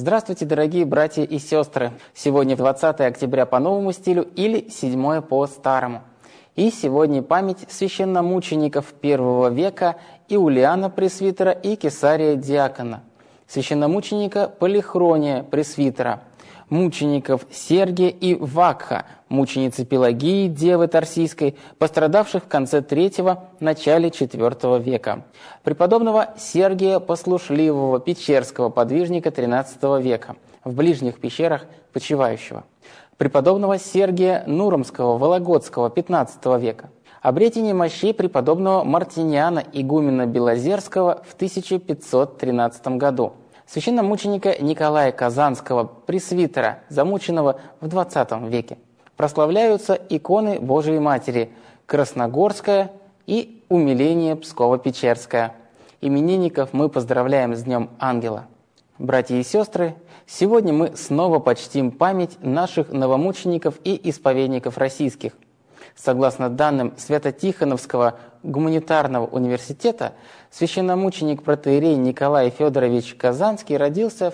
Здравствуйте, дорогие братья и сестры! Сегодня 20 октября по новому стилю или 7 по старому. И сегодня память священномучеников I века Иулиана Пресвитера и Кесария Диакона, священномученика Полихрония Пресвитера, мучеников Сергия и Вакха, мученицы Пелагии, Девы Тарсийской, пострадавших в конце III – начале IV века, преподобного Сергия Послушливого, печерского подвижника XIII века, в ближних пещерах почивающего, преподобного Сергия Нуромского, Вологодского, XV века, обретение мощей преподобного Мартиниана, игумена Белозерского в 1513 году, священномученика Николая Казанского, пресвитера, замученного в XX веке. Прославляются иконы Божией Матери Красногорская и Умиление Псково-Печерская. Именинников мы поздравляем с Днем Ангела. Братья и сестры, сегодня мы снова почтим память наших новомучеников и исповедников российских. Согласно данным Свято-Тихоновского гуманитарного университета, священномученик протоиерей Николай Федорович Казанский родился в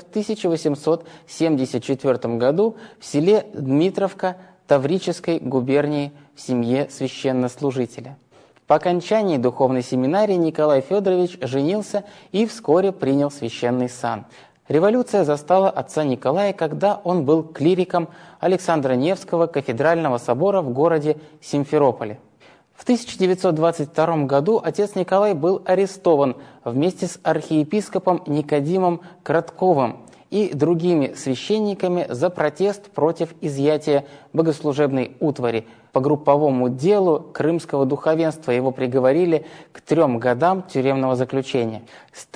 1874 году в селе Дмитровка Таврической губернии в семье священнослужителя. По окончании духовной семинарии Николай Федорович женился и вскоре принял священный сан. Революция застала отца Николая, когда он был клириком Александра Невского кафедрального собора в городе Симферополе. В 1922 году отец Николай был арестован вместе с архиепископом Никодимом Кратковым и другими священниками за протест против изъятия богослужебной утвари. По групповому делу крымского духовенства его приговорили к 3 годам тюремного заключения. С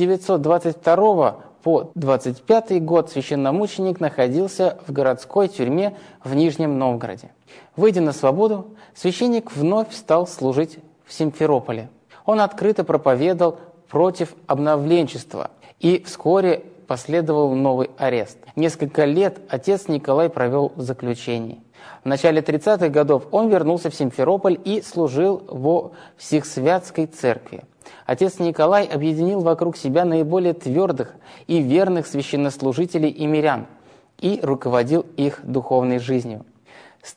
1922 по 25 год священномученик находился в городской тюрьме в Нижнем Новгороде. Выйдя на свободу, священник вновь стал служить в Симферополе. Он открыто проповедовал против обновленчества, и вскоре последовал новый арест. Несколько лет отец Николай провел в заключении. В начале 30-х годов он вернулся в Симферополь и служил во Всехсвятской церкви. Отец Николай объединил вокруг себя наиболее твердых и верных священнослужителей и мирян и руководил их духовной жизнью. С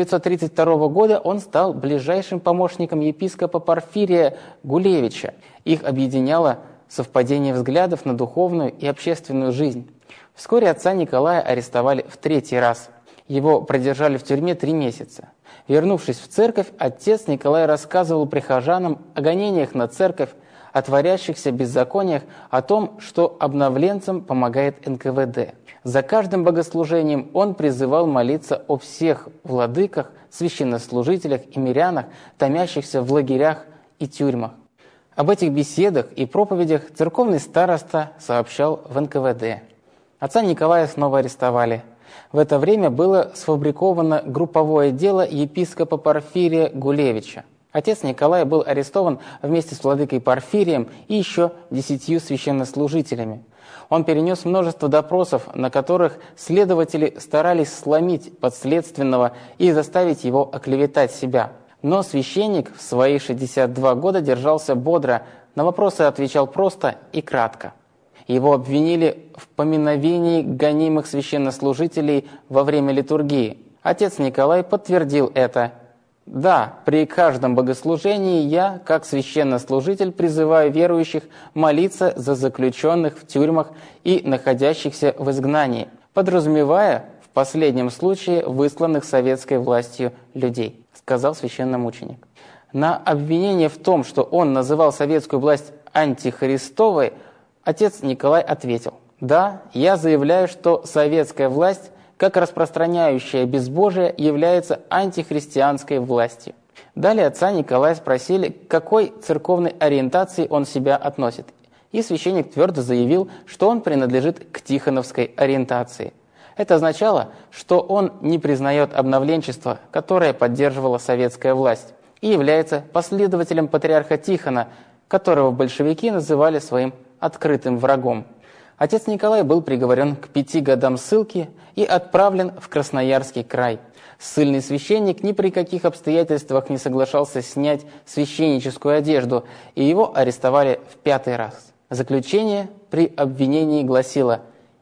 1932 года он стал ближайшим помощником епископа Порфирия Гулевича. Их объединяло совпадение взглядов на духовную и общественную жизнь. Вскоре отца Николая арестовали в 3-й раз. Его продержали в тюрьме 3 месяца. Вернувшись в церковь, отец Николай рассказывал прихожанам о гонениях на церковь, о творящихся беззакониях, о том, что обновленцам помогает НКВД. За каждым богослужением он призывал молиться о всех владыках, священнослужителях и мирянах, томящихся в лагерях и тюрьмах. Об этих беседах и проповедях церковный староста сообщал в НКВД. Отца Николая снова арестовали. В это время было сфабриковано групповое дело епископа Порфирия Гулевича. Отец Николай был арестован вместе с владыкой Порфирием и еще 10 священнослужителями. Он перенес множество допросов, на которых следователи старались сломить подследственного и заставить его оклеветать себя. Но священник в свои 62 года держался бодро, на вопросы отвечал просто и кратко. Его обвинили в поминовении гонимых священнослужителей во время литургии. Отец Николай подтвердил это. «Да, при каждом богослужении я, как священнослужитель, призываю верующих молиться за заключенных в тюрьмах и находящихся в изгнании, подразумевая в последнем случае высланных советской властью людей», сказал священномученик. На обвинение в том, что он называл советскую власть антихристовой, отец Николай ответил: «Да, я заявляю, что советская власть, как распространяющая безбожие, является антихристианской властью». Далее отца Николая спросили, к какой церковной ориентации он себя относит. И священник твердо заявил, что он принадлежит к тихоновской ориентации. Это означало, что он не признает обновленчество, которое поддерживала советская власть, и является последователем патриарха Тихона, которого большевики называли своим открытым врагом. Отец Николай был приговорен к 5 годам ссылки и отправлен в Красноярский край. Ссыльный священник ни при каких обстоятельствах не соглашался снять священническую одежду, и его арестовали в 5-й раз. Заключение при обвинении гласило: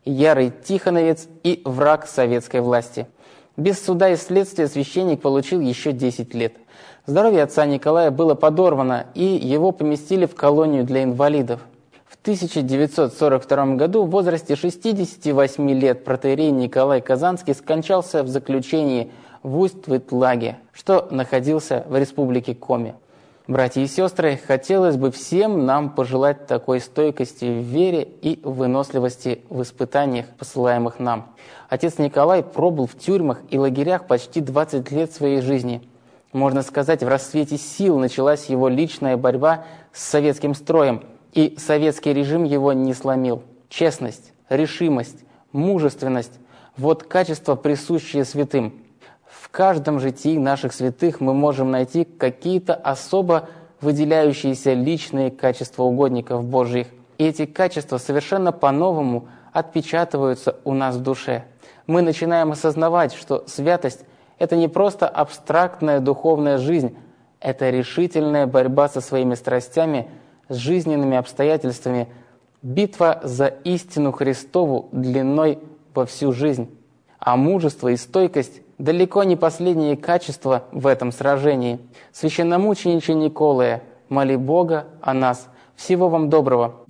ярый тихоновец и враг советской власти. Без суда и следствия священник получил еще 10 лет. Здоровье отца Николая было подорвано, и его поместили в колонию для инвалидов. В 1942 году в возрасте 68 лет протоиерей Николай Казанский скончался в заключении в Усть-Ветлаге, что находился в республике Коми. Братья и сестры, хотелось бы всем нам пожелать такой стойкости в вере и выносливости в испытаниях, посылаемых нам. Отец Николай пробыл в тюрьмах и лагерях почти 20 лет своей жизни. Можно сказать, в расцвете сил началась его личная борьба с советским строем, и советский режим его не сломил. Честность, решимость, мужественность – вот качества, присущие святым. В каждом житии наших святых мы можем найти какие-то особо выделяющиеся личные качества угодников Божьих. И эти качества совершенно по-новому отпечатываются у нас в душе. Мы начинаем осознавать, что святость – это не просто абстрактная духовная жизнь, это решительная борьба со своими страстями, с жизненными обстоятельствами, битва за истину Христову длиной во всю жизнь. А мужество и стойкость – далеко не последние качества в этом сражении. Священномучениче Николае, моли Бога о нас. Всего вам доброго!